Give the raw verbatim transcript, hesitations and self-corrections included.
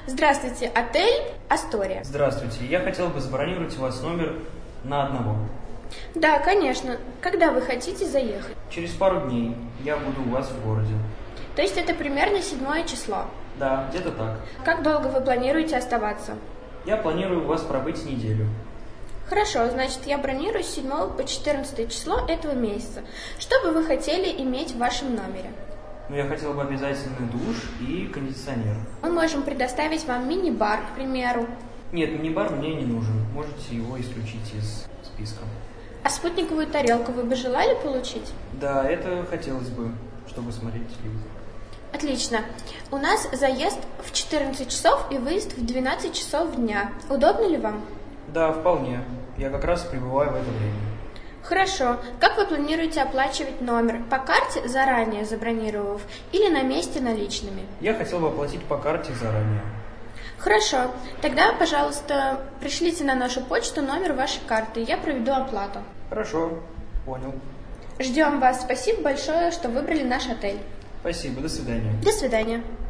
Здравствуйте, отель Астория. Здравствуйте, я хотел бы забронировать у вас номер на одного. Да, конечно. Когда вы хотите заехать? Через пару дней я буду у вас в городе. То есть это примерно седьмое число? Да, где-то так. Как долго вы планируете оставаться? Я планирую у вас пробыть неделю. Хорошо, значит, я бронирую с седьмого по четырнадцатое число этого месяца. Что бы вы хотели иметь в вашем номере? Ну, я хотел бы обязательно душ и кондиционер. Мы можем предоставить вам мини-бар, к примеру. Нет, мини-бар мне не нужен. Можете его исключить из списка. А спутниковую тарелку вы бы желали получить? Да, это хотелось бы, чтобы смотреть телевизор. Отлично. У нас заезд в четырнадцать часов и выезд в двенадцать часов дня. Удобно ли вам? Да, вполне. Я как раз прибываю в это время. Хорошо. Как вы планируете оплачивать номер? По карте, заранее забронировав, или на месте наличными? Я хотел бы оплатить по карте заранее. Хорошо. Тогда, пожалуйста, пришлите на нашу почту номер вашей карты. Я проведу оплату. Хорошо, понял. Ждем вас. Спасибо большое, что выбрали наш отель. Спасибо, до свидания. До свидания.